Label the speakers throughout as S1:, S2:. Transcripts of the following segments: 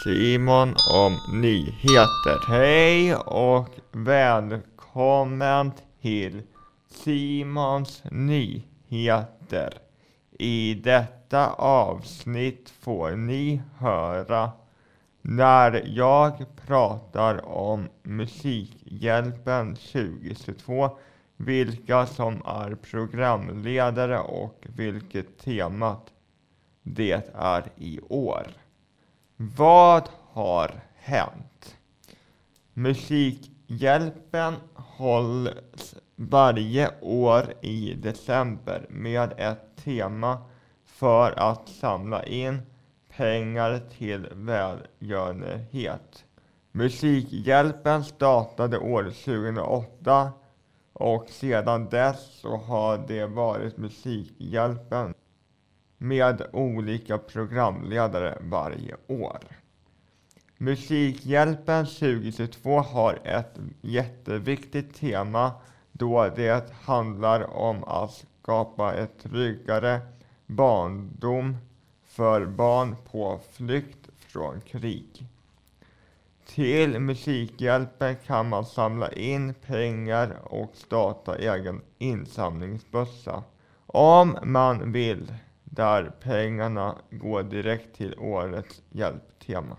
S1: Simon om nyheter. Hej och välkommen till Simons nyheter. I detta avsnitt får ni höra när jag pratar om Musikhjälpen 2022, vilka som är programledare och vilket temat det är i år. Vad har hänt? Musikhjälpen hålls varje år i december med ett tema för att samla in pengar till välgörenhet. Musikhjälpen startade år 2008 och sedan dess så har det varit Musikhjälpen med olika programledare varje år. Musikhjälpen 2022 har ett jätteviktigt tema då det handlar om att skapa ett tryggare barndom för barn på flykt från krig. Till Musikhjälpen kan man samla in pengar och starta egen insamlingsbössa om man vill, där pengarna går direkt till årets hjälptema.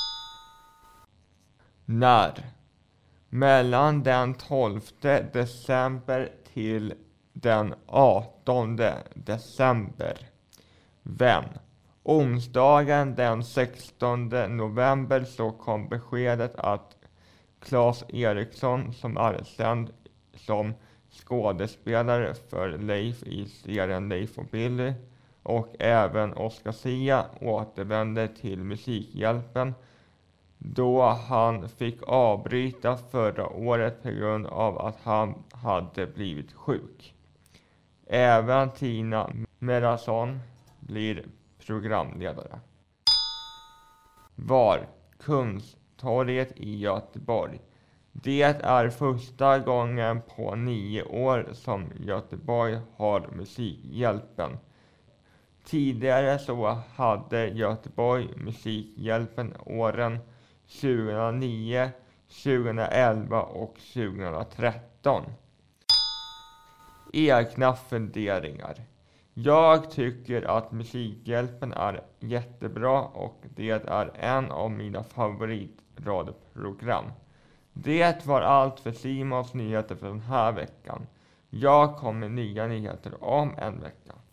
S1: När? Mellan den 12 december till den 18 december. Vem? Onsdagen den 16 november så kom beskedet att Claes Eriksson, som är känd som skådespelare för Leif i serien Leif och Billy, och även Oscar Sia återvände till Musikhjälpen då han fick avbryta förra året på grund av att han hade blivit sjuk. Även Tina Merason blir programledare. Var? Kungstorget i Göteborg. Det är första gången på 9 år som Göteborg har Musikhjälpen. Tidigare så hade Göteborg Musikhjälpen åren 2009, 2011 och 2013. Egna funderingar. Jag tycker att Musikhjälpen är jättebra och det är en av mina favoritradioprogram. Det var allt för Simons nyheter för den här veckan. Jag kommer med nya nyheter om en vecka.